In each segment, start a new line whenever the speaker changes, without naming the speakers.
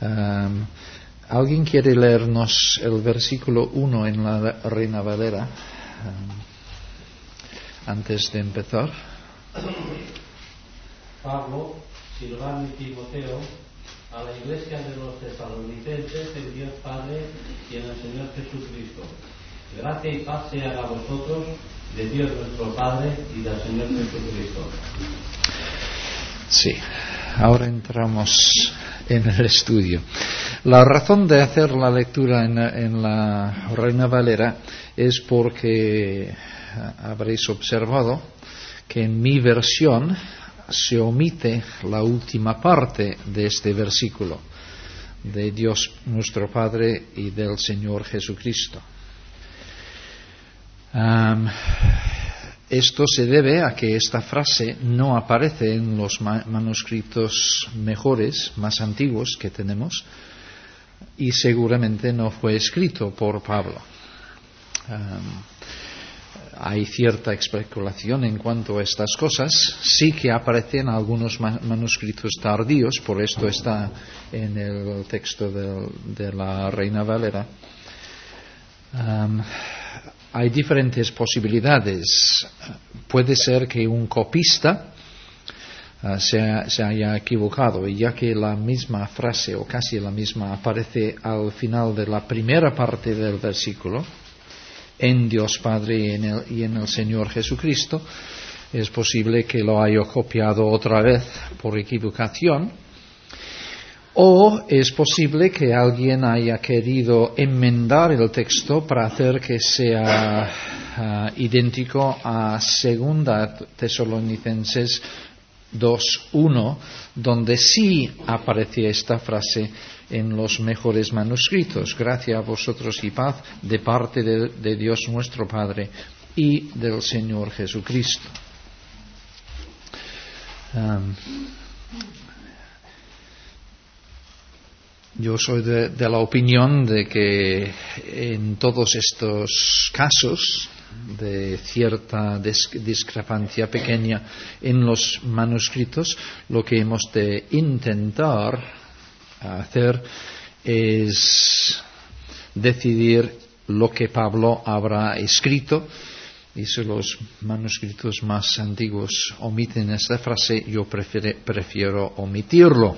¿Alguien quiere leernos el versículo 1 en la Reina Valera antes de empezar?
Pablo, Silvano y Timoteo, a la iglesia de los tesalonicenses, en Dios Padre y en el Señor Jesucristo. Gracia y paz sean a vosotros, de Dios nuestro Padre y del Señor Jesucristo.
Sí, ahora entramos en el estudio. La razón de hacer la lectura en la Reina Valera es porque habréis observado que en mi versión se omite la última parte de este versículo, de Dios nuestro Padre y del Señor Jesucristo. Esto se debe a que esta frase no aparece en los manuscritos mejores, más antiguos que tenemos, y seguramente no fue escrito por Pablo. Hay cierta especulación en cuanto a estas cosas. Sí que aparecen algunos manuscritos tardíos, por esto está en el texto de la Reina Valera. Hay diferentes posibilidades. Puede ser que un copista se haya equivocado, y ya que la misma frase o casi la misma aparece al final de la primera parte del versículo, en Dios Padre y en el Señor Jesucristo, es posible que lo haya copiado otra vez por equivocación, o es posible que alguien haya querido enmendar el texto para hacer que sea idéntico a 2 Tesalonicenses 2:1, donde sí aparece esta frase en los mejores manuscritos: gracia a vosotros y paz de parte de Dios nuestro Padre y del Señor Jesucristo. Yo soy de la opinión de que en todos estos casos de cierta discrepancia pequeña en los manuscritos, lo que hemos de intentar hacer es decidir lo que Pablo habrá escrito, y si los manuscritos más antiguos omiten esta frase, yo prefiero omitirlo.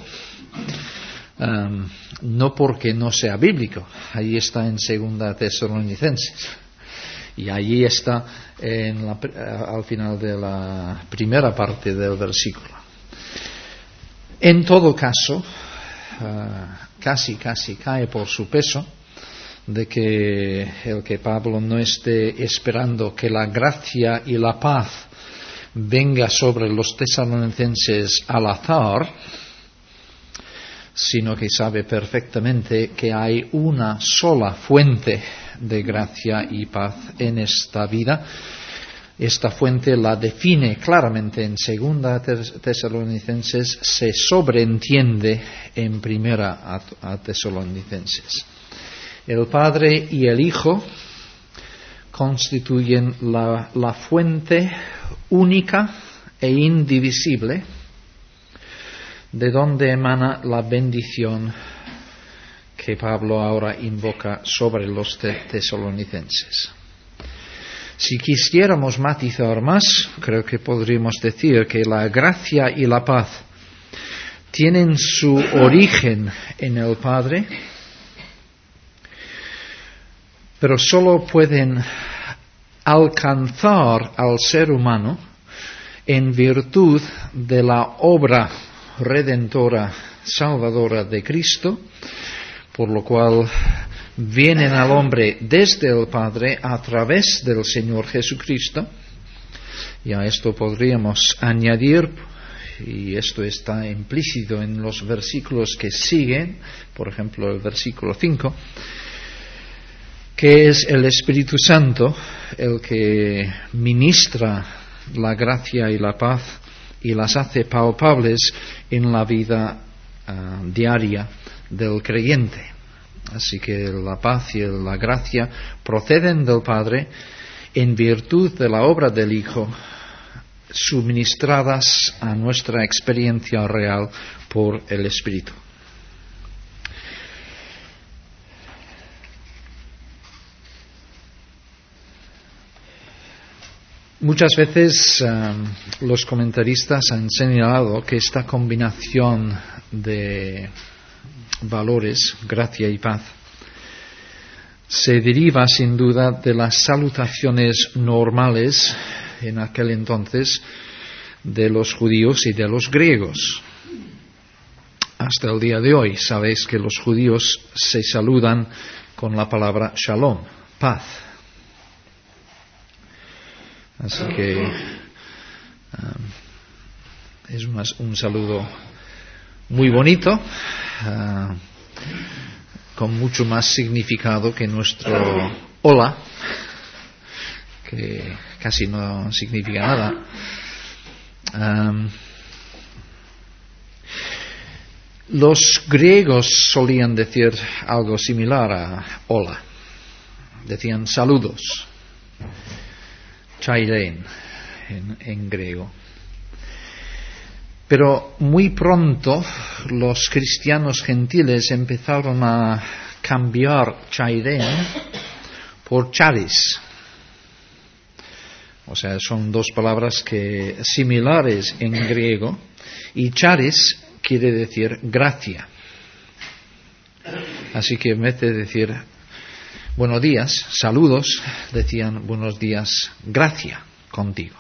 No porque no sea bíblico, ahí está en 2 Tesalonicenses, y allí está al final de la primera parte del versículo. En todo caso, casi cae por su peso de que el que Pablo no esté esperando que la gracia y la paz venga sobre los tesalonicenses al azar, sino que sabe perfectamente que hay una sola fuente de gracia y paz en esta vida. Esta fuente la define claramente en 2 Tesalonicenses, se sobreentiende en 1 Tesalonicenses. El Padre y el Hijo constituyen la fuente única e indivisible de donde emana la bendición que Pablo ahora invoca sobre los tesalonicenses. Si quisiéramos matizar más, creo que podríamos decir que la gracia y la paz tienen su origen en el Padre, pero solo pueden alcanzar al ser humano en virtud de la obra redentora, salvadora de Cristo, por lo cual vienen al hombre desde el Padre a través del Señor Jesucristo. Y a esto podríamos añadir, y esto está implícito en los versículos que siguen, por ejemplo el versículo 5, que es el Espíritu Santo el que ministra la gracia y la paz y las hace palpables en la vida diaria del creyente. Así que la paz y la gracia proceden del Padre en virtud de la obra del Hijo, suministradas a nuestra experiencia real por el Espíritu. Muchas veces los comentaristas han señalado que esta combinación de valores, gracia y paz, se deriva sin duda de las salutaciones normales en aquel entonces de los judíos y de los griegos. Hasta el día de hoy sabéis que los judíos se saludan con la palabra shalom, paz. Así que es un saludo muy bonito, con mucho más significado que nuestro hola, que casi no significa nada. Los griegos solían decir algo similar a hola. Decían saludos, chairein en griego. Pero muy pronto los cristianos gentiles empezaron a cambiar chairein por charis. O sea, son dos palabras similares en griego, y charis quiere decir gracia. Así que en vez de decir buenos días, saludos, decían buenos días, gracia contigo.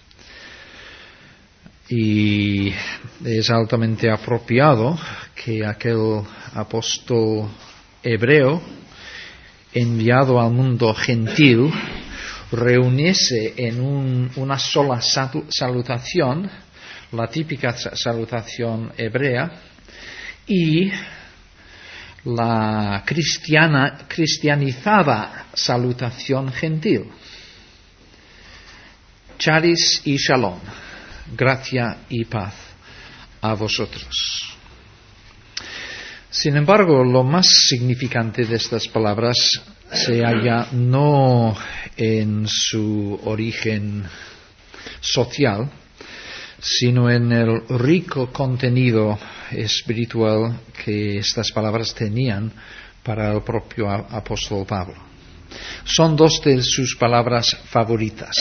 Y es altamente apropiado que aquel apóstol hebreo enviado al mundo gentil reuniese en una sola salutación, la típica salutación hebrea, y la cristianizada salutación gentil. Charis y shalom, gracia y paz a vosotros. Sin embargo, lo más significante de estas palabras se halla no en su origen social, sino en el rico contenido espiritual que estas palabras tenían para el propio apóstol Pablo. Son dos de sus palabras favoritas.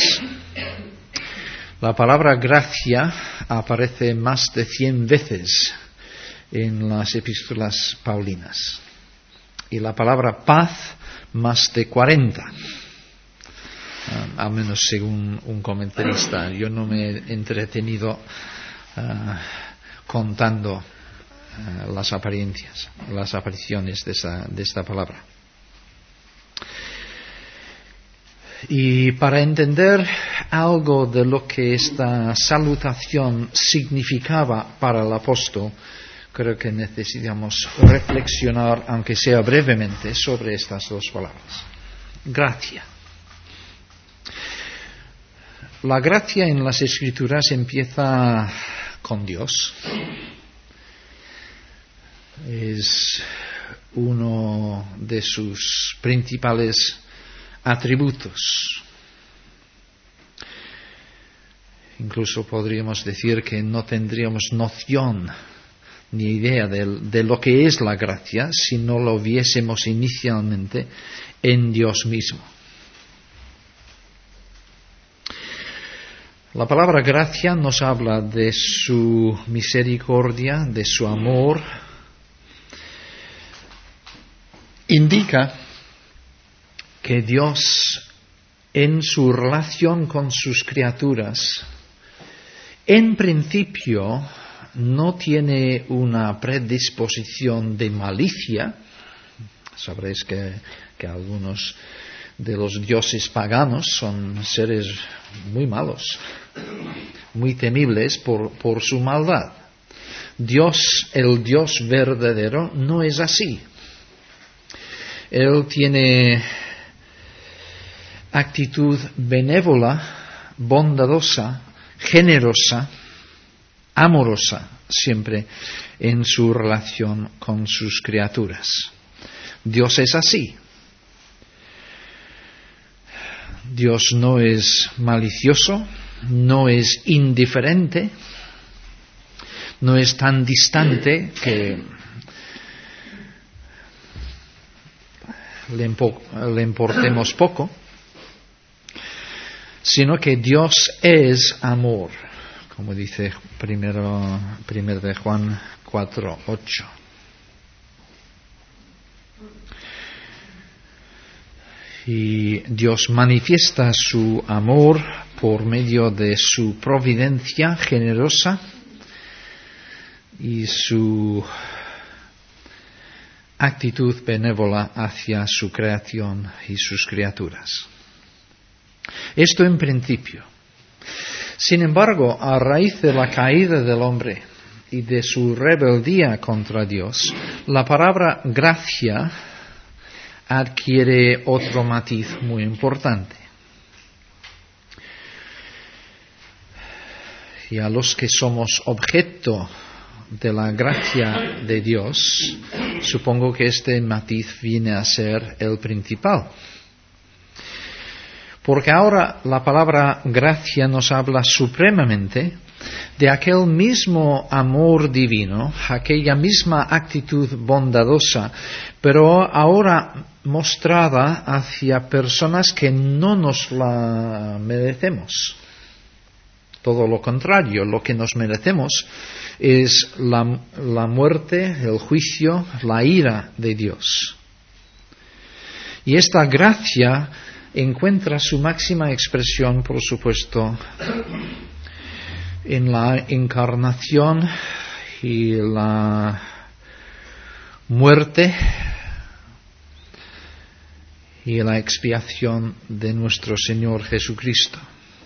La palabra gracia aparece más de 100 veces en las epístolas paulinas, y la palabra paz más de 40, al menos según un comentarista. Yo no me he entretenido contando las apariciones de esta palabra. Y para entender algo de lo que esta salutación significaba para el apóstol, creo que necesitamos reflexionar, aunque sea brevemente, sobre estas dos palabras. Gracia. La gracia en las Escrituras empieza con Dios. Es uno de sus principales atributos. Incluso podríamos decir que no tendríamos noción ni idea de lo que es la gracia si no lo viésemos inicialmente en Dios mismo. La palabra gracia nos habla de su misericordia, de su amor. Indica que Dios, en su relación con sus criaturas, en principio no tiene una predisposición de malicia. Sabréis que algunos de los dioses paganos son seres muy malos, muy temibles por su maldad. Dios, el Dios verdadero, no es así. Él tiene actitud benévola, bondadosa, generosa, amorosa, siempre en su relación con sus criaturas. Dios es así. Dios no es malicioso, no es indiferente, no es tan distante que le importemos poco. sino que Dios es amor, como dice primero de Juan 4:8. Y Dios manifiesta su amor por medio de su providencia generosa y su actitud benévola hacia su creación y sus criaturas. Esto en principio. Sin embargo, a raíz de la caída del hombre y de su rebeldía contra Dios, la palabra gracia adquiere otro matiz muy importante. Y a los que somos objeto de la gracia de Dios, supongo que este matiz viene a ser el principal. Porque ahora la palabra gracia nos habla supremamente de aquel mismo amor divino, aquella misma actitud bondadosa, pero ahora mostrada hacia personas que no nos la merecemos. Todo lo contrario, lo que nos merecemos es la muerte, el juicio, la ira de Dios. Y esta gracia encuentra su máxima expresión, por supuesto, en la encarnación y la muerte y la expiación de nuestro Señor Jesucristo.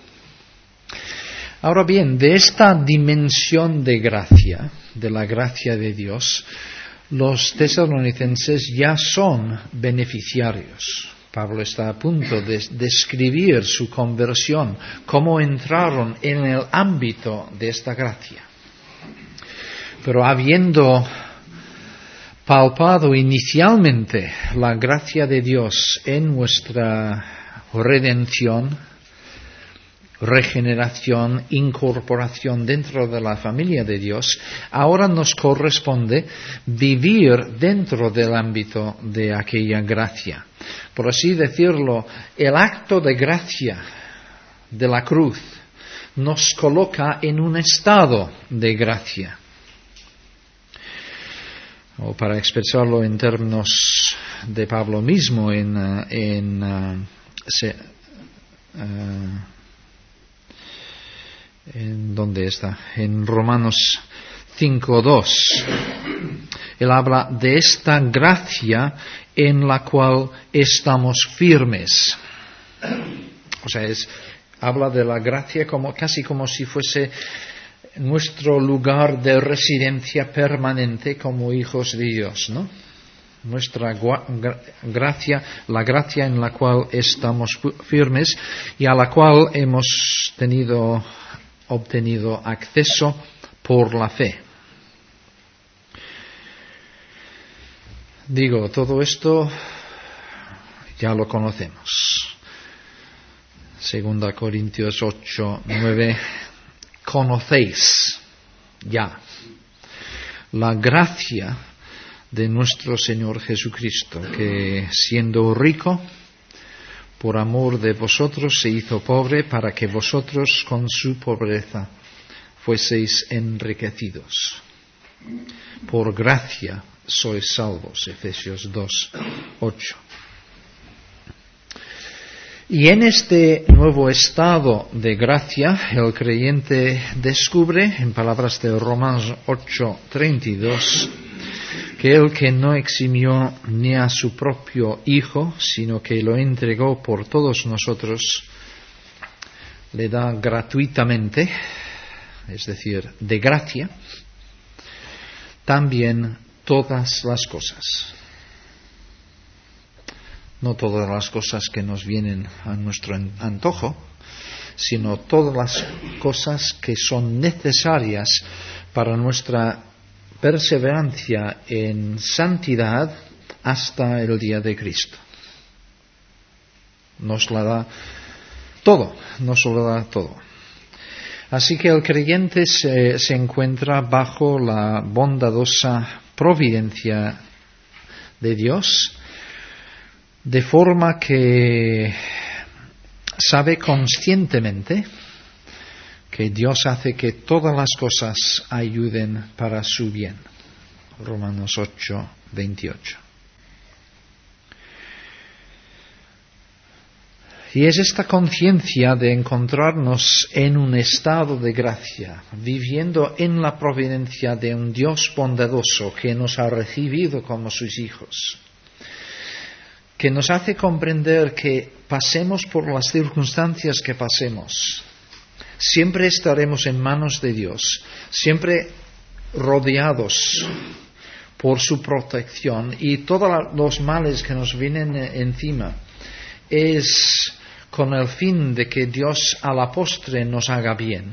Ahora bien, de esta dimensión de gracia, de la gracia de Dios, los tesalonicenses ya son beneficiarios. Pablo está a punto de describir su conversión, cómo entraron en el ámbito de esta gracia. Pero habiendo palpado inicialmente la gracia de Dios en nuestra redención, regeneración, incorporación dentro de la familia de Dios, ahora nos corresponde vivir dentro del ámbito de aquella gracia. Por así decirlo, el acto de gracia de la cruz nos coloca en un estado de gracia. O para expresarlo en términos de Pablo mismo, en ¿dónde está? En Romanos 5:2. Él habla de esta gracia en la cual estamos firmes. O sea, habla de la gracia casi como si fuese nuestro lugar de residencia permanente como hijos de Dios, ¿no? Nuestra gracia, la gracia en la cual estamos firmes y a la cual hemos obtenido acceso por la fe. Digo, todo esto ya lo conocemos. 2 Corintios 8:9. Conocéis ya la gracia de nuestro Señor Jesucristo, que siendo rico, por amor de vosotros se hizo pobre, para que vosotros con su pobreza fueseis enriquecidos. Por gracia sois salvos. Efesios 2:8. Y en este nuevo estado de gracia, el creyente descubre, en palabras de Romanos 8:32, que el que no eximió ni a su propio Hijo, sino que lo entregó por todos nosotros, le da gratuitamente, es decir, de gracia, también todas las cosas. No todas las cosas que nos vienen a nuestro antojo, sino todas las cosas que son necesarias para nuestra perseverancia en santidad hasta el día de Cristo. Nos la da todo, nos lo da todo. Así que el creyente se encuentra bajo la bondadosa providencia de Dios, de forma que sabe conscientemente que Dios hace que todas las cosas ayuden para su bien. Romanos 8, 28. Y es esta conciencia de encontrarnos en un estado de gracia, viviendo en la providencia de un Dios bondadoso que nos ha recibido como sus hijos, que nos hace comprender que pasemos por las circunstancias que pasemos, siempre estaremos en manos de Dios, siempre rodeados por su protección, y todos los males que nos vienen encima es con el fin de que Dios a la postre nos haga bien,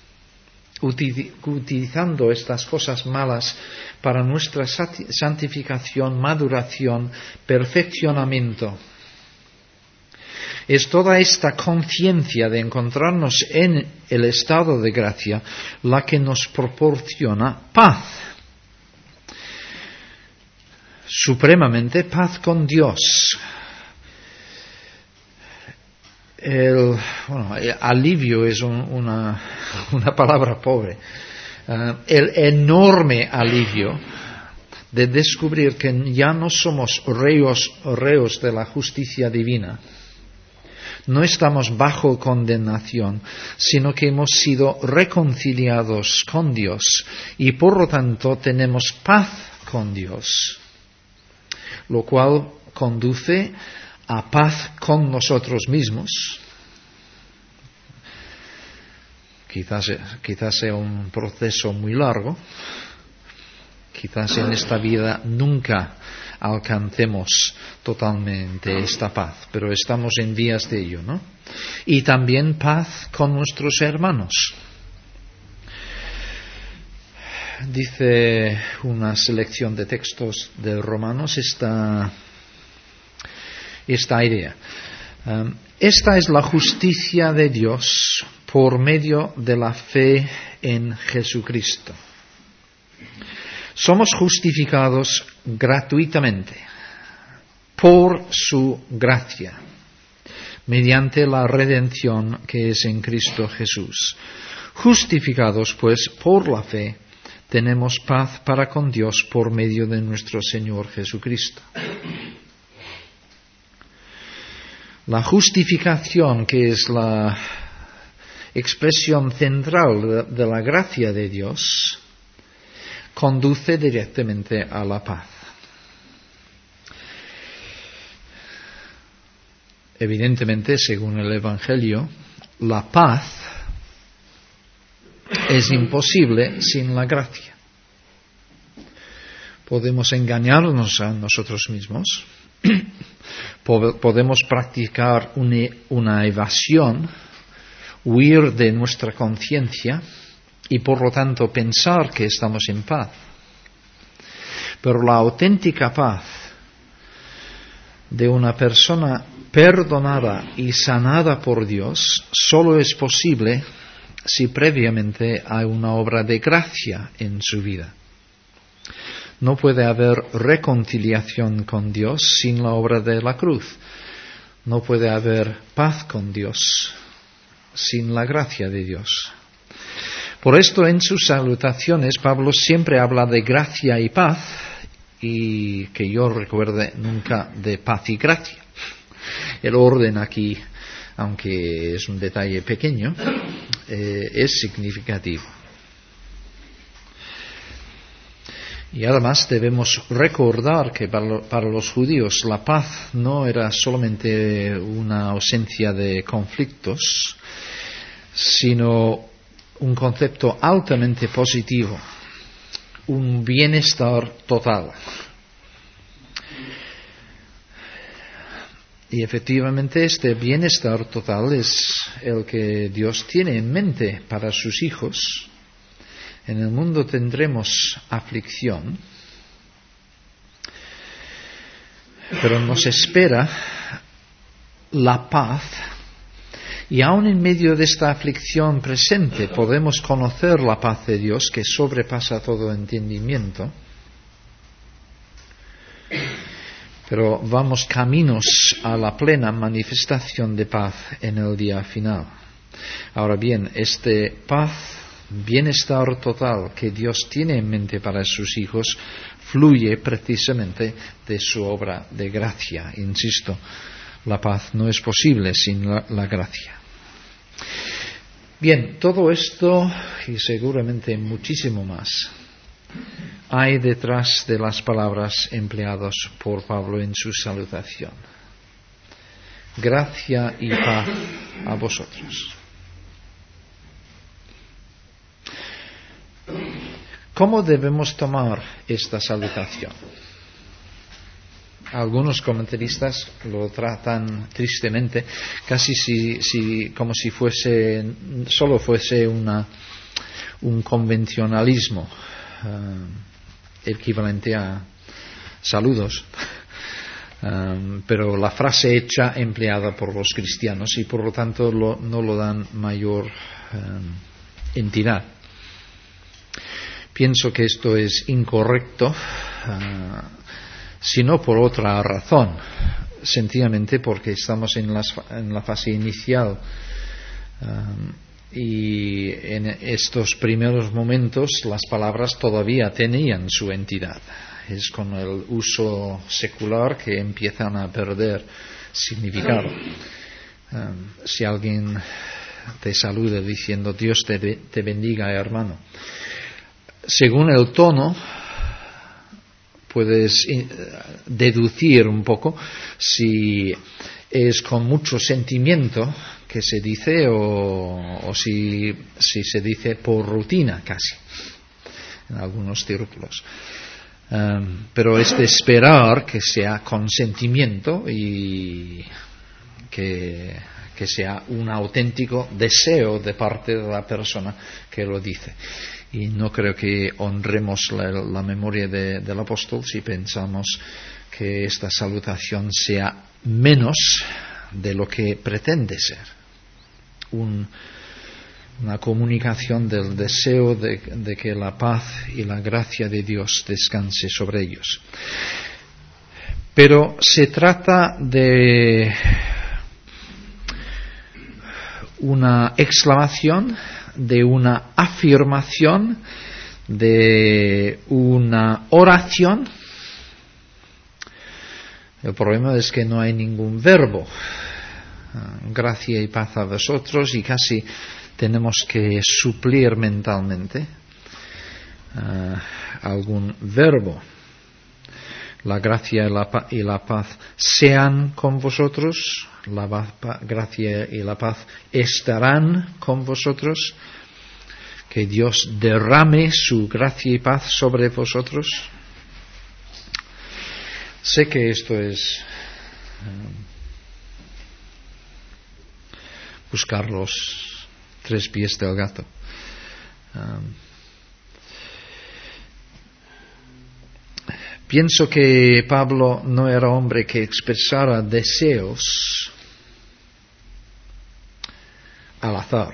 utilizando estas cosas malas para nuestra santificación, maduración, perfeccionamiento. Es toda esta conciencia de encontrarnos en el estado de gracia la que nos proporciona paz. Supremamente paz con Dios. Alivio es una palabra pobre. El enorme alivio de descubrir que ya no somos reos de la justicia divina. No estamos bajo condenación, sino que hemos sido reconciliados con Dios y por lo tanto tenemos paz con Dios, lo cual conduce a paz con nosotros mismos. Quizás sea un proceso muy largo, quizás en esta vida nunca alcancemos totalmente esta paz, pero estamos en vías de ello, ¿no? Y también paz con nuestros hermanos. Dice una selección de textos de Romanos esta idea. Esta es la justicia de Dios por medio de la fe en Jesucristo. Somos justificados gratuitamente por su gracia, mediante la redención que es en Cristo Jesús. Justificados, pues, por la fe, tenemos paz para con Dios por medio de nuestro Señor Jesucristo. La justificación, que es la expresión central de la gracia de Dios, conduce directamente a la paz. Evidentemente, según el Evangelio, la paz es imposible sin la gracia. Podemos engañarnos a nosotros mismos, podemos practicar una evasión, huir de nuestra conciencia y por lo tanto pensar que estamos en paz. Pero la auténtica paz de una persona perdonada y sanada por Dios solo es posible si previamente hay una obra de gracia en su vida. No puede haber reconciliación con Dios sin la obra de la cruz. No puede haber paz con Dios sin la gracia de Dios. Por esto en sus salutaciones Pablo siempre habla de gracia y paz, y que yo recuerde nunca de paz y gracia. El orden aquí, aunque es un detalle pequeño, es significativo. Y además debemos recordar que para los judíos la paz no era solamente una ausencia de conflictos, sino un concepto altamente positivo, un bienestar total. Y efectivamente este bienestar total es el que Dios tiene en mente para sus hijos. En el mundo tendremos aflicción, pero nos espera la paz. Y aun en medio de esta aflicción presente podemos conocer la paz de Dios que sobrepasa todo entendimiento. Pero vamos caminos a la plena manifestación de paz en el día final. Ahora bien, este paz, bienestar total que Dios tiene en mente para sus hijos, fluye precisamente de su obra de gracia. Insisto, la paz no es posible sin la gracia. Bien, todo esto y seguramente muchísimo más hay detrás de las palabras empleadas por Pablo en su salutación. Gracia y paz a vosotros. ¿Cómo debemos tomar esta salutación? Algunos comentaristas lo tratan tristemente, casi como si solo fuese un convencionalismo equivalente a saludos, pero la frase hecha empleada por los cristianos y por lo tanto no lo dan mayor entidad. Pienso que esto es incorrecto, sino por otra razón, sencillamente porque estamos en la fase inicial y en estos primeros momentos las palabras todavía tenían su entidad. Es con el uso secular que empiezan a perder significado. Si alguien te saluda diciendo Dios te bendiga, hermano, según el tono puedes deducir un poco si es con mucho sentimiento que se dice o si se dice por rutina casi en algunos círculos. Pero es de esperar que sea con sentimiento y que sea un auténtico deseo de parte de la persona que lo dice. Y no creo que honremos la memoria del apóstol si pensamos que esta salutación sea menos de lo que pretende ser. Una comunicación del deseo de que la paz y la gracia de Dios descanse sobre ellos. Pero se trata de una exclamación, de una afirmación, de una oración. El problema es que no hay ningún verbo. Gracia y paz a vosotros, y casi tenemos que suplir mentalmente algún verbo. La gracia y la paz sean con vosotros, la gracia y la paz estarán con vosotros, que Dios derrame su gracia y paz sobre vosotros. Sé que esto es buscar los 3 pies del gato. Pienso que Pablo no era hombre que expresara deseos al azar.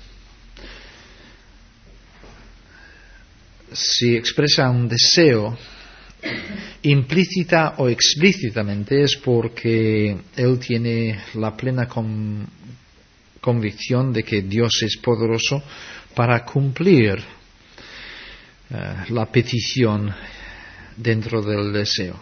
Si expresa un deseo implícita o explícitamente es porque él tiene la plena convicción de que Dios es poderoso para cumplir la petición dentro del deseo.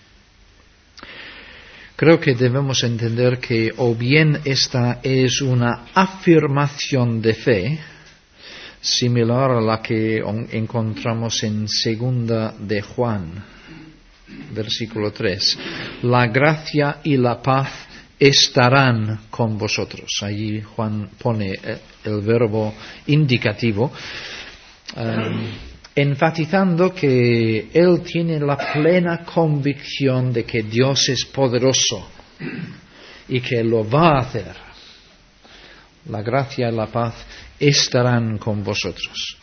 Creo que debemos entender que o bien esta es una afirmación de fe similar a la que encontramos en 2 de Juan, versículo 3. La gracia y la paz estarán con vosotros. Allí Juan pone el verbo indicativo, enfatizando que él tiene la plena convicción de que Dios es poderoso y que lo va a hacer. La gracia y la paz estarán con vosotros.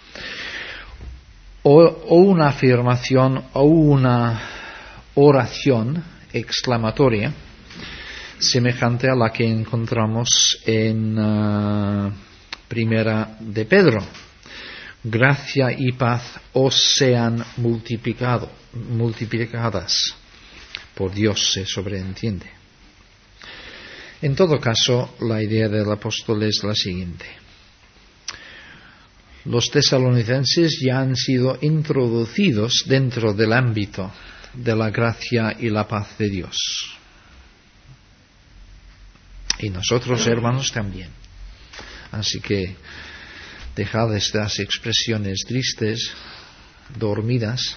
O una afirmación o una oración exclamatoria semejante a la que encontramos en Primera de Pedro. Gracia y paz os sean multiplicadas por Dios se sobreentiende. En todo caso, la idea del apóstol es la siguiente. Los tesalonicenses ya han sido introducidos dentro del ámbito de la gracia y la paz de Dios. Y nosotros, hermanos, también. Así que dejad estas expresiones tristes, dormidas,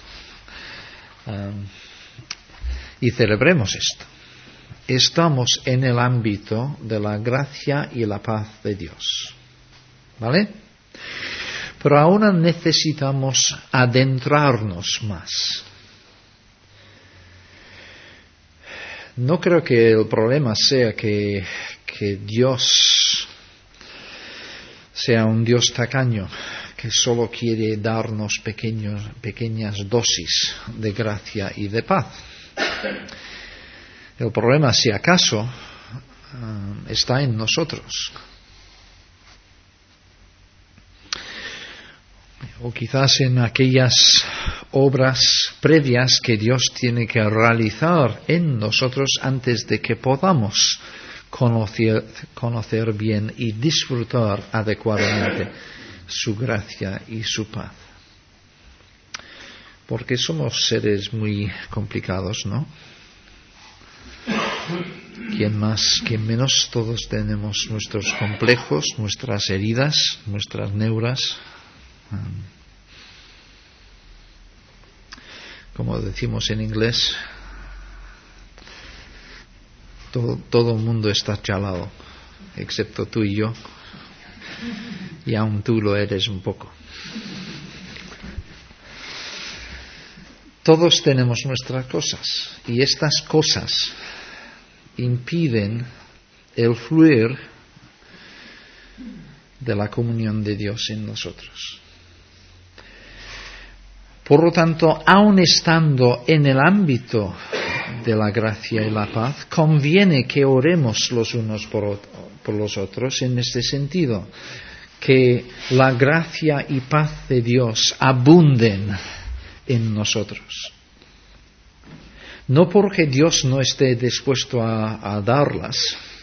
y celebremos esto. Estamos en el ámbito de la gracia y la paz de Dios. ¿Vale? Pero aún necesitamos adentrarnos más. No creo que el problema sea que Dios sea un Dios tacaño que solo quiere darnos pequeñas dosis de gracia y de paz. El problema, si acaso, está en nosotros. O quizás en aquellas obras previas que Dios tiene que realizar en nosotros antes de que podamos conocer bien y disfrutar adecuadamente su gracia y su paz. Porque somos seres muy complicados, ¿no? Quien más, quien menos, todos tenemos nuestros complejos, nuestras heridas, nuestras neuras. Como decimos en inglés, todo el mundo está chalado, excepto tú y yo, y aún tú lo eres un poco. Todos tenemos nuestras cosas, y estas cosas impiden el fluir de la comunión de Dios en nosotros. Por lo tanto, aun estando en el ámbito de la gracia y la paz, conviene que oremos los unos por los otros en este sentido, que la gracia y paz de Dios abunden en nosotros. No porque Dios no esté dispuesto a darlas,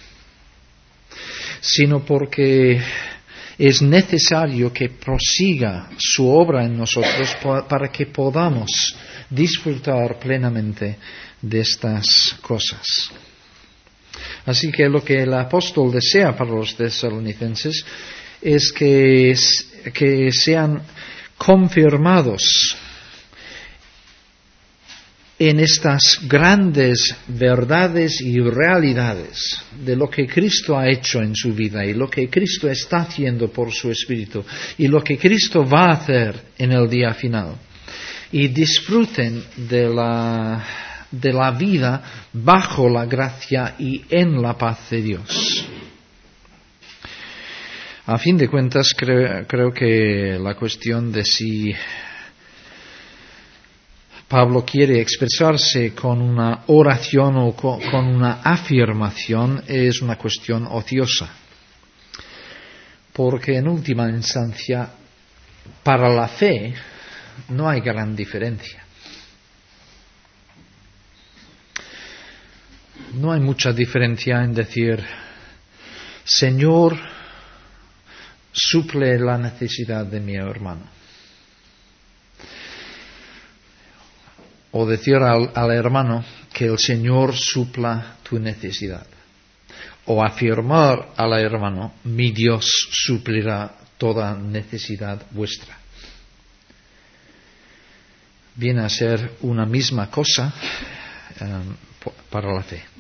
sino porque es necesario que prosiga su obra en nosotros para que podamos disfrutar plenamente de estas cosas. Así que lo que el apóstol desea para los tesalonicenses es que sean confirmados en estas grandes verdades y realidades de lo que Cristo ha hecho en su vida y lo que Cristo está haciendo por su Espíritu y lo que Cristo va a hacer en el día final. Y disfruten de la vida bajo la gracia y en la paz de Dios. A fin de cuentas, creo que la cuestión de si Pablo quiere expresarse con una oración o con una afirmación es una cuestión ociosa. Porque en última instancia, para la fe no hay gran diferencia. No hay mucha diferencia en decir, Señor, suple la necesidad de mi hermano. O decir al hermano que el Señor supla tu necesidad. O afirmar al hermano, mi Dios suplirá toda necesidad vuestra. Viene a ser una misma cosa para la fe.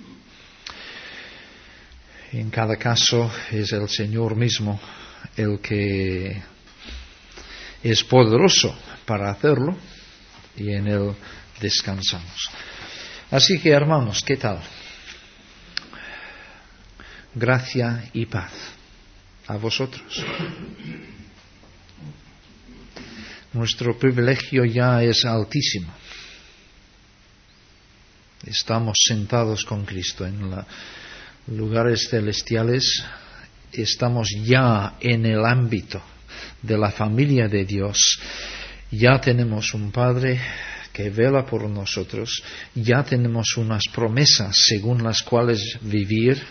En cada caso es el Señor mismo el que es poderoso para hacerlo y en él descansamos. Así que, hermanos, ¿qué tal? Gracia y paz a vosotros. Nuestro privilegio ya es altísimo. Estamos sentados con Cristo en los lugares celestiales. Estamos ya en el ámbito de la familia de Dios. Ya tenemos un Padre, que vela por nosotros, ya tenemos unas promesas según las cuales vivir.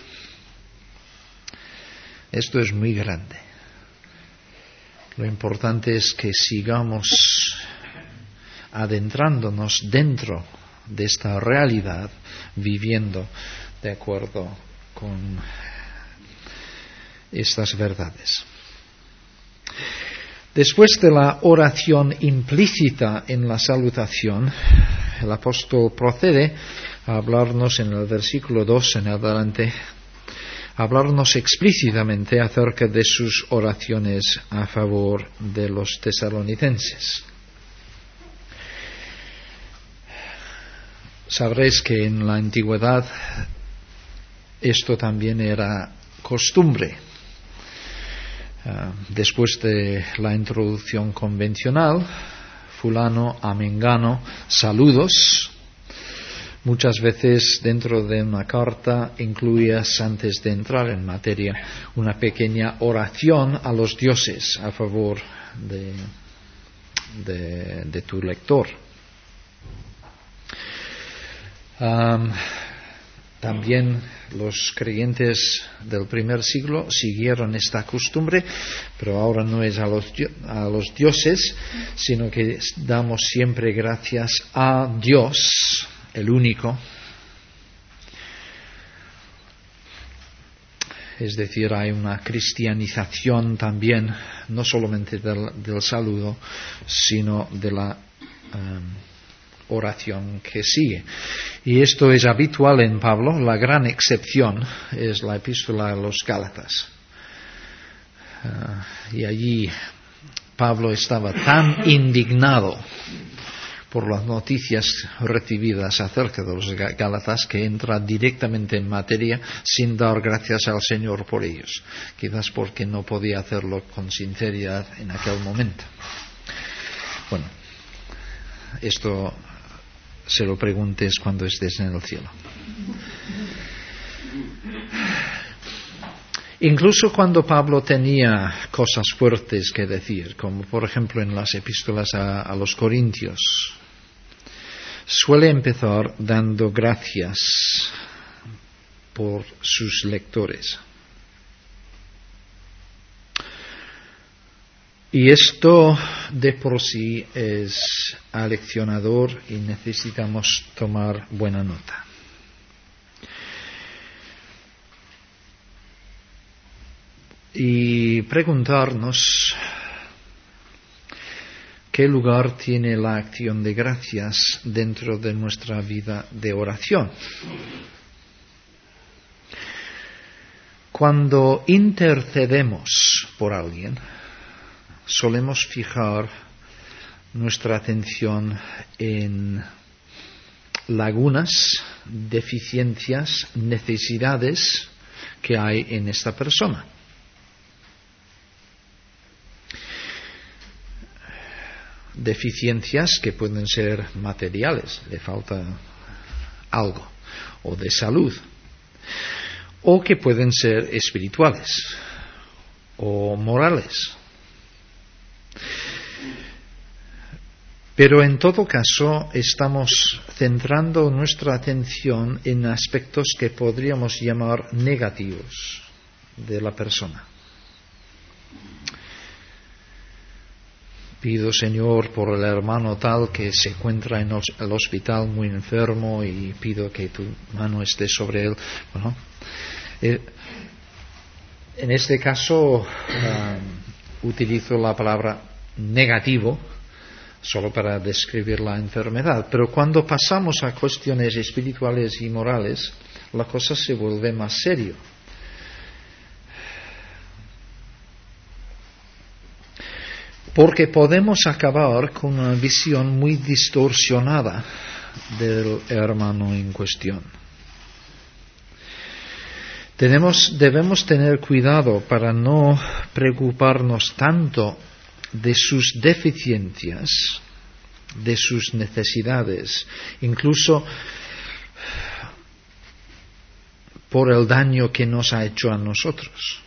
Esto es muy grande. Lo importante es que sigamos adentrándonos dentro de esta realidad, viviendo de acuerdo con estas verdades. Después de la oración implícita en la salutación, el apóstol procede a hablarnos en el versículo 2 en adelante, a hablarnos explícitamente acerca de sus oraciones a favor de los tesalonicenses. Sabréis que en la antigüedad esto también era costumbre. Después de la introducción convencional, fulano a mengano, saludos. Muchas veces dentro de una carta incluías, antes de entrar en materia, una pequeña oración a los dioses a favor de tu lector. También los creyentes del primer siglo siguieron esta costumbre, pero ahora no es a los dioses, sino que damos siempre gracias a Dios, el único. Es decir, hay una cristianización también, no solamente del saludo, sino de la oración que sigue. Y esto es habitual en Pablo. La gran excepción es la epístola a los Gálatas. Y allí Pablo estaba tan indignado por las noticias recibidas acerca de los Gálatas que entra directamente en materia sin dar gracias al Señor por ellos. Quizás porque no podía hacerlo con sinceridad en aquel momento. Bueno, esto se lo preguntes cuando estés en el cielo. Incluso cuando Pablo tenía cosas fuertes que decir, como por ejemplo en las epístolas a los Corintios, suele empezar dando gracias por sus lectores. Y esto de por sí es aleccionador y necesitamos tomar buena nota. Y preguntarnos qué lugar tiene la acción de gracias dentro de nuestra vida de oración. Cuando intercedemos por alguien, solemos fijar nuestra atención en lagunas, deficiencias, necesidades que hay en esta persona. Deficiencias que pueden ser materiales, le falta algo, o de salud, o que pueden ser espirituales o morales. Pero en todo caso estamos centrando nuestra atención en aspectos que podríamos llamar negativos de la persona. Pido, Señor, por el hermano tal que se encuentra en el hospital muy enfermo y pido que tu mano esté sobre él. Bueno, en este caso utilizo la palabra negativo solo para describir la enfermedad, pero cuando pasamos a cuestiones espirituales y morales, la cosa se vuelve más serio. Porque podemos acabar con una visión muy distorsionada del hermano en cuestión. Debemos tener cuidado para no preocuparnos tanto de sus deficiencias, de sus necesidades, incluso por el daño que nos ha hecho a nosotros.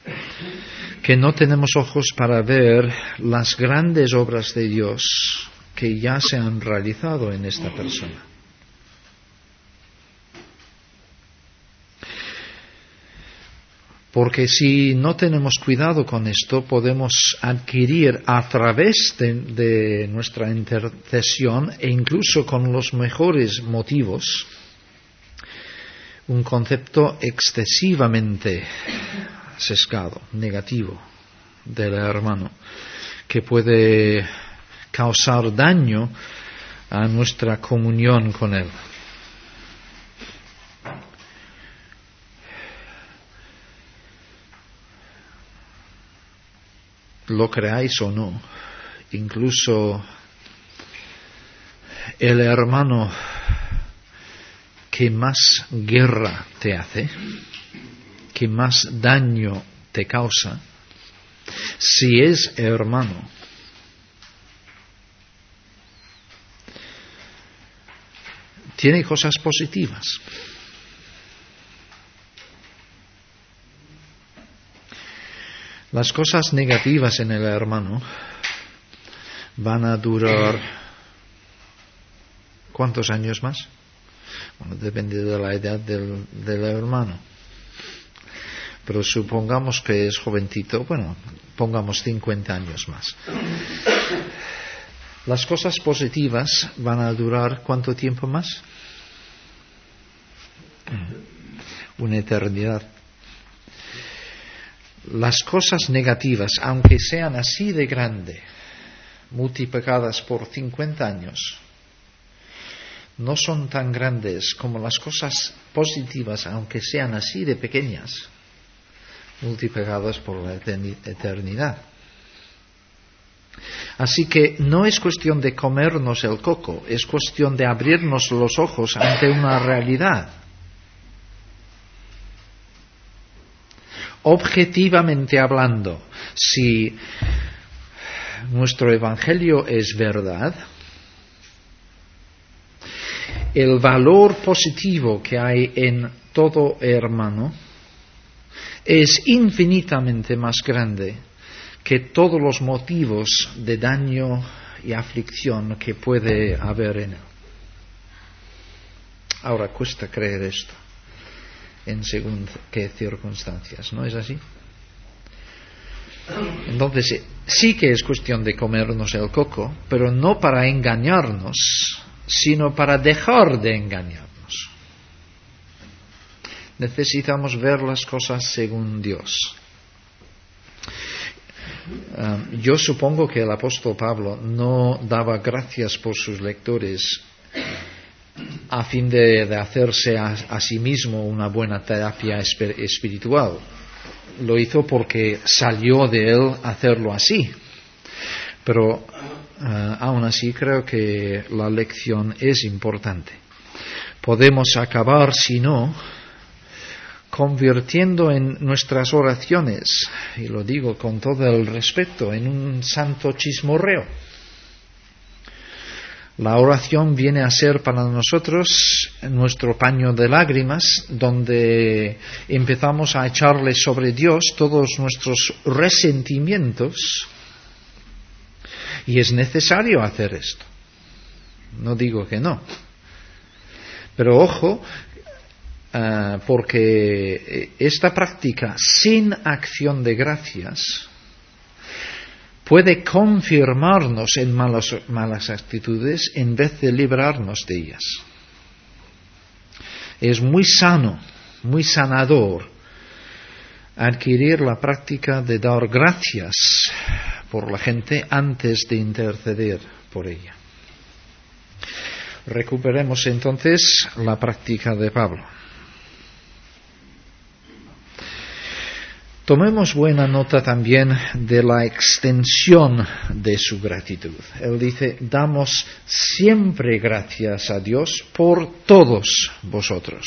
Que no tenemos ojos para ver las grandes obras de Dios que ya se han realizado en esta persona. Porque si no tenemos cuidado con esto, podemos adquirir a través de nuestra intercesión e incluso con los mejores motivos un concepto excesivamente sesgado, negativo del hermano, que puede causar daño a nuestra comunión con él. Lo creáis o no, incluso el hermano que más guerra te hace, que más daño te causa, si es hermano, tiene cosas positivas. Las cosas negativas en el hermano van a durar ¿cuántos años más? Bueno, depende de la edad del hermano. Pero supongamos que es jovencito, bueno, pongamos 50 años más. Las cosas positivas van a durar ¿cuánto tiempo más? Una eternidad. Las cosas negativas, aunque sean así de grande, multiplicadas por 50 años, no son tan grandes como las cosas positivas, aunque sean así de pequeñas, multiplicadas por la eternidad. Así que no es cuestión de comernos el coco, es cuestión de abrirnos los ojos ante una realidad. Objetivamente hablando, si nuestro evangelio es verdad, el valor positivo que hay en todo hermano es infinitamente más grande que todos los motivos de daño y aflicción que puede haber en él. Ahora cuesta creer esto en según qué circunstancias, ¿no es así? Entonces sí que es cuestión de comernos el coco, pero no para engañarnos, sino para dejar de engañarnos. Necesitamos ver las cosas según Dios. Yo supongo que el apóstol Pablo no daba gracias por sus lectores a fin de hacerse a sí mismo una buena terapia espiritual. Lo hizo porque salió de él hacerlo así. Pero aún así creo que la lección es importante. Podemos acabar, si no, convirtiendo en nuestras oraciones, y lo digo con todo el respeto, en un santo chismorreo. La oración viene a ser para nosotros nuestro paño de lágrimas, donde empezamos a echarle sobre Dios todos nuestros resentimientos, y es necesario hacer esto. No digo que no. Pero ojo, porque esta práctica sin acción de gracias puede confirmarnos en malas actitudes en vez de librarnos de ellas. Es muy sano, muy sanador adquirir la práctica de dar gracias por la gente antes de interceder por ella. Recuperemos entonces la práctica de Pablo. Tomemos buena nota también de la extensión de su gratitud. Él dice, damos siempre gracias a Dios por todos vosotros.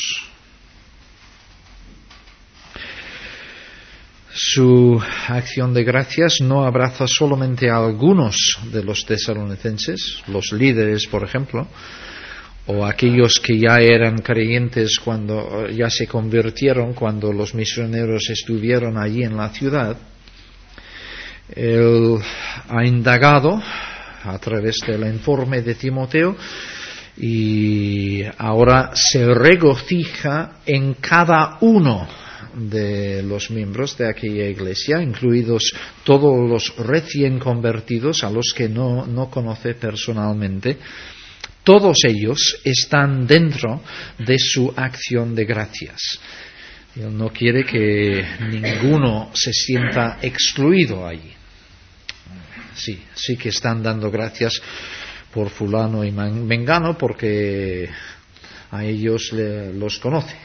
Su acción de gracias no abraza solamente a algunos de los tesalonicenses, los líderes, por ejemplo, o aquellos que ya eran creyentes cuando ya se convirtieron cuando los misioneros estuvieron allí en la ciudad. Él ha indagado a través del informe de Timoteo, y ahora se regocija en cada uno de los miembros de aquella iglesia, incluidos todos los recién convertidos, a los que no conoce personalmente. Todos ellos están dentro de su acción de gracias. Él no quiere que ninguno se sienta excluido allí. Sí que están dando gracias por fulano y mengano, porque a ellos los conoce.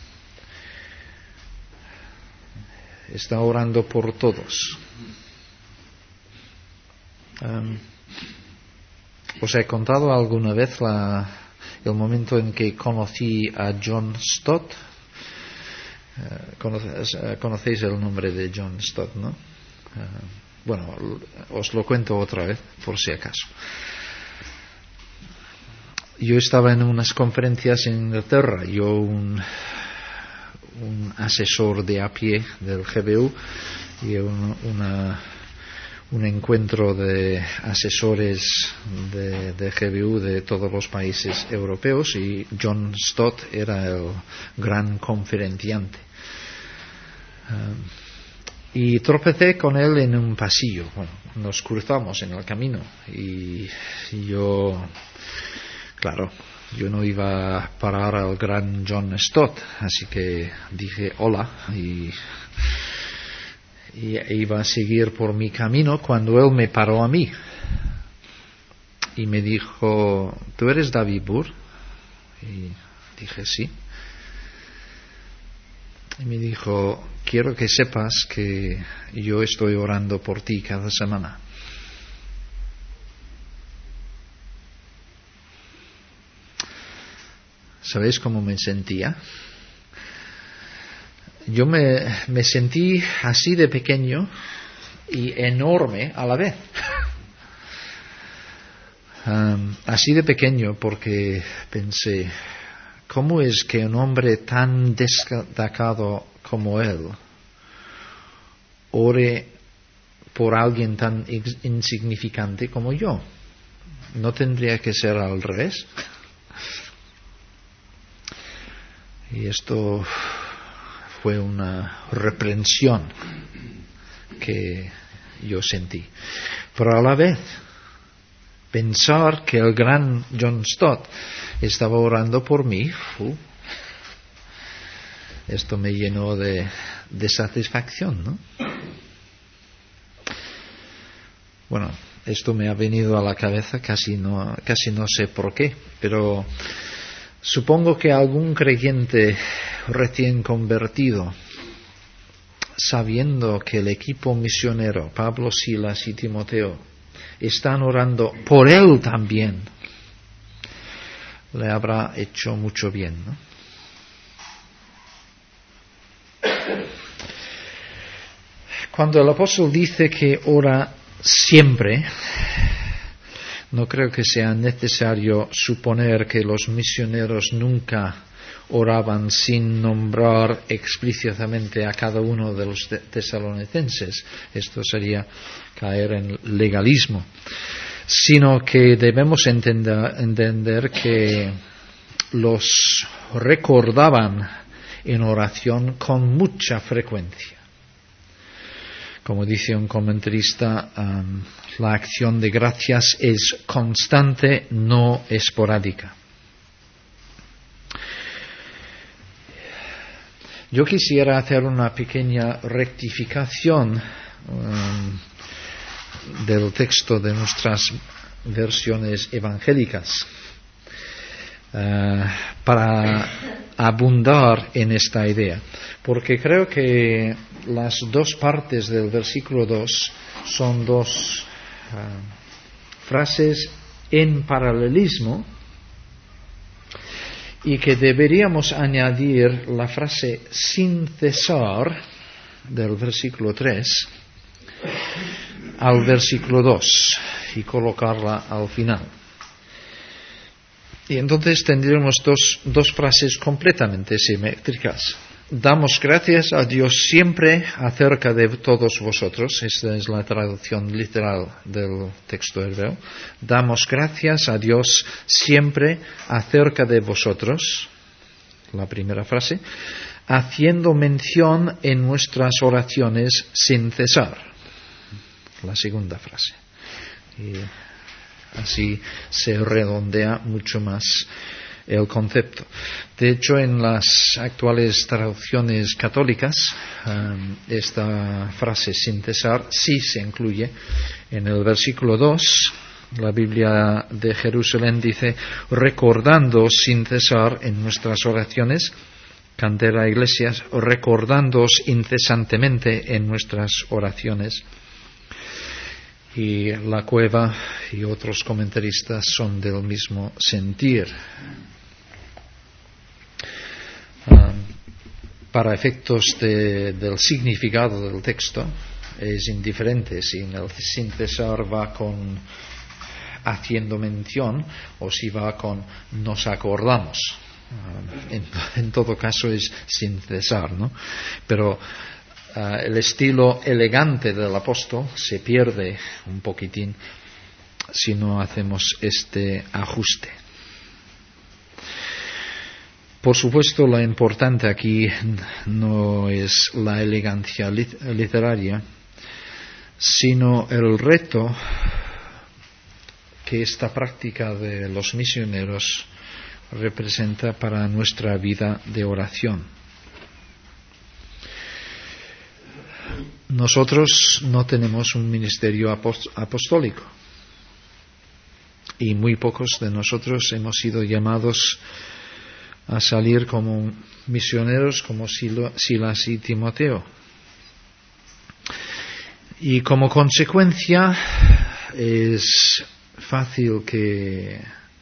Está orando por todos. Os he contado alguna vez el momento en que conocí a John Stott. Conocéis el nombre de John Stott, ¿no? Bueno, os lo cuento otra vez, por si acaso. Yo estaba en unas conferencias en Inglaterra. Yo, un asesor de a pie del GBU, y un encuentro de asesores de GBU de todos los países europeos, y John Stott era el gran conferenciante. Y tropecé con él en un pasillo. Bueno, nos cruzamos en el camino, y yo, claro, yo no iba a parar al gran John Stott, así que dije hola y iba a seguir por mi camino cuando él me paró a mí y me dijo: ¿tú eres David Burr? Y dije sí. Y me dijo: quiero que sepas que yo estoy orando por ti cada semana. ¿Sabéis cómo me sentía? Yo me sentí así de pequeño y enorme a la vez. Así de pequeño porque pensé: ¿cómo es que un hombre tan destacado como él ore por alguien tan insignificante como yo? ¿No tendría que ser al revés? Y esto fue una reprensión que yo sentí. Pero a la vez, pensar que el gran John Stott estaba orando por mí, esto me llenó de satisfacción, ¿no? Bueno, esto me ha venido a la cabeza, casi no sé por qué, pero supongo que algún creyente recién convertido, sabiendo que el equipo misionero, Pablo, Silas y Timoteo, están orando por él también, le habrá hecho mucho bien, ¿no? Cuando el apóstol dice que ora siempre, no creo que sea necesario suponer que los misioneros nunca oraban sin nombrar explícitamente a cada uno de los tesalonicenses. Esto sería caer en legalismo. Sino que debemos entender que los recordaban en oración con mucha frecuencia. Como dice un comentarista, la acción de gracias es constante, no esporádica. Yo quisiera hacer una pequeña rectificación del texto de nuestras versiones evangélicas para abundar en esta idea, porque creo que las dos partes del versículo 2 son dos frases en paralelismo, y que deberíamos añadir la frase sin cesar del versículo 3 al versículo 2 y colocarla al final. Y entonces tendremos dos frases completamente simétricas. Damos gracias a Dios siempre acerca de todos vosotros. Esta es la traducción literal del texto hebreo. Damos gracias a Dios siempre acerca de vosotros. La primera frase. Haciendo mención en nuestras oraciones sin cesar. La segunda frase. Y así se redondea mucho más el concepto. De hecho, en las actuales traducciones católicas, esta frase sin cesar sí se incluye. En el versículo 2, la Biblia de Jerusalén dice, recordando sin cesar en nuestras oraciones, Cantera Iglesias, recordándoos incesantemente en nuestras oraciones. Y la Cueva y otros comentaristas son del mismo sentir. Para efectos del significado del texto es indiferente si en el sin cesar va con haciendo mención o si va con nos acordamos. En todo caso es sin cesar, ¿no? Pero el estilo elegante del apóstol se pierde un poquitín si no hacemos este ajuste. Por supuesto, lo importante aquí no es la elegancia literaria, sino el reto que esta práctica de los misioneros representa para nuestra vida de oración. Nosotros no tenemos un ministerio apostólico y muy pocos de nosotros hemos sido llamados a salir como misioneros como Silas y Timoteo. Y como consecuencia es fácil que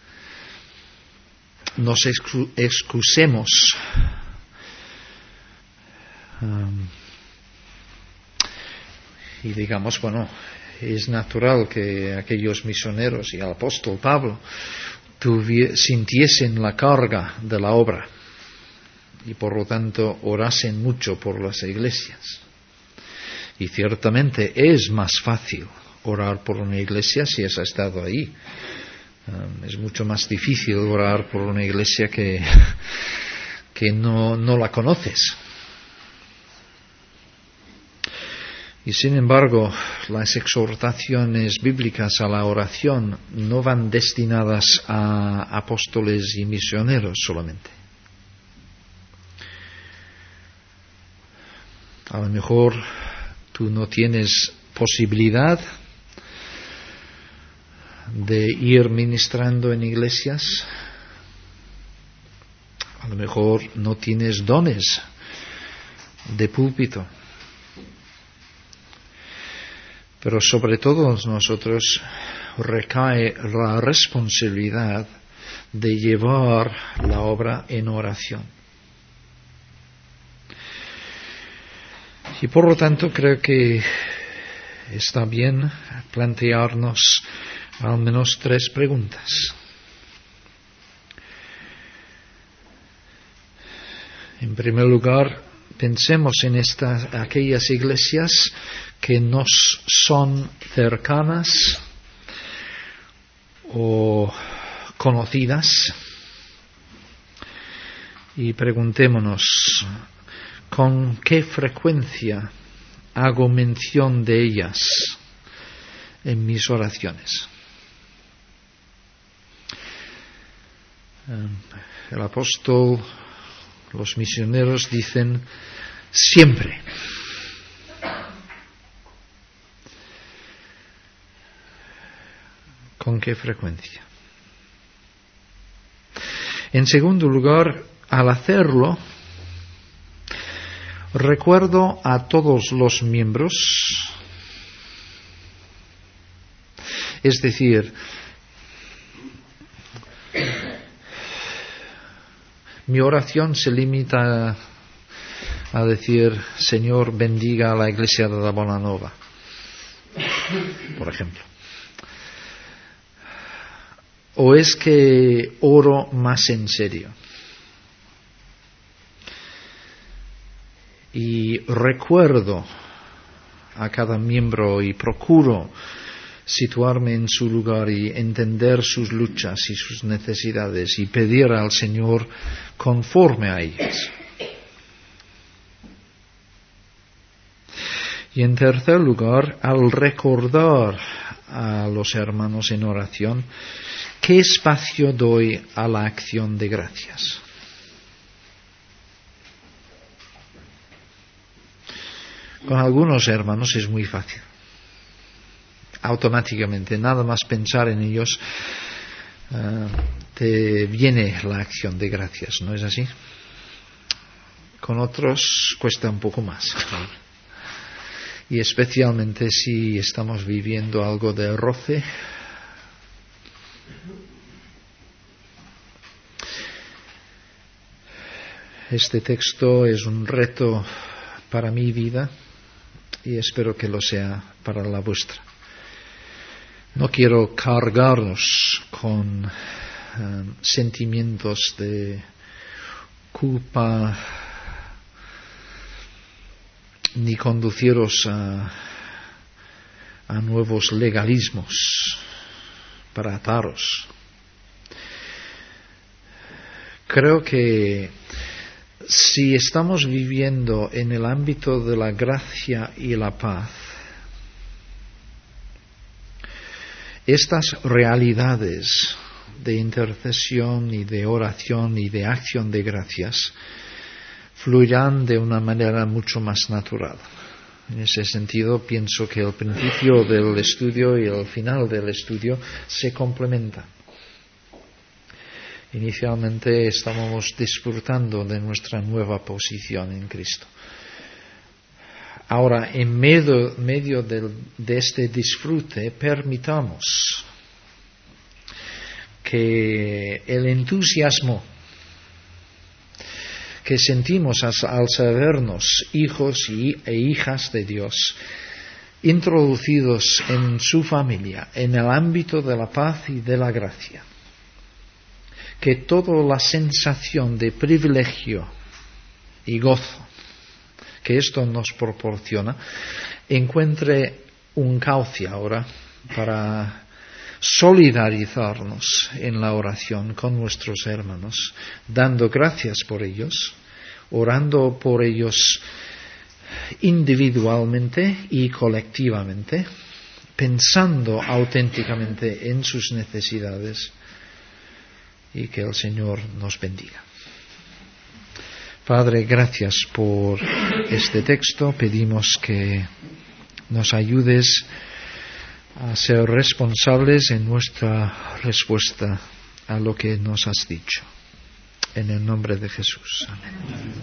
nos excusemos y digamos, bueno, es natural que aquellos misioneros y el apóstol Pablo sintiesen la carga de la obra y por lo tanto orasen mucho por las iglesias. Y ciertamente es más fácil orar por una iglesia si has estado ahí. Es mucho más difícil orar por una iglesia que no la conoces. Y sin embargo, las exhortaciones bíblicas a la oración no van destinadas a apóstoles y misioneros solamente. A lo mejor tú no tienes posibilidad de ir ministrando en iglesias. A lo mejor no tienes dones de púlpito. Pero sobre todos nosotros recae la responsabilidad de llevar la obra en oración. Y por lo tanto creo que está bien plantearnos al menos 3 preguntas. En primer lugar, pensemos en aquellas iglesias que nos son cercanas o conocidas y preguntémonos con qué frecuencia hago mención de ellas en mis oraciones. El apóstol, los misioneros dicen siempre. ¿Con qué frecuencia? En segundo lugar, al hacerlo, recuerdo a todos los miembros, es decir, mi oración se limita a decir, Señor, bendiga a la iglesia de la Bonanova, por ejemplo. ¿O es que oro más en serio? y recuerdo a cada miembro y procuro situarme en su lugar y entender sus luchas y sus necesidades y pedir al Señor conforme a ellas. Y en tercer lugar, al recordar a los hermanos en oración, ¿qué espacio doy a la acción de gracias? Con algunos hermanos es muy fácil. Automáticamente, nada más pensar en ellos, te viene la acción de gracias, ¿no es así? Con otros cuesta un poco más. Y especialmente si estamos viviendo algo de roce. Este texto es un reto para mi vida y espero que lo sea para la vuestra. No quiero cargarnos con sentimientos de culpa ni conduciros a nuevos legalismos para ataros. Creo que si estamos viviendo en el ámbito de la gracia y la paz, estas realidades de intercesión y de oración y de acción de gracias fluirán de una manera mucho más natural. En ese sentido, pienso que el principio del estudio y el final del estudio se complementan. Inicialmente estábamos disfrutando de nuestra nueva posición en Cristo. Ahora, en medio de este disfrute, permitamos que el entusiasmo que sentimos al sabernos hijos e hijas de Dios, introducidos en su familia, en el ámbito de la paz y de la gracia, que toda la sensación de privilegio y gozo que esto nos proporciona encuentre un cauce ahora para solidarizarnos en la oración con nuestros hermanos, dando gracias por ellos, orando por ellos individualmente y colectivamente, pensando auténticamente en sus necesidades, y que el Señor nos bendiga. Padre, gracias por este texto. Pedimos que nos ayudes a ser responsables en nuestra respuesta a lo que nos has dicho. En el nombre de Jesús. Amén.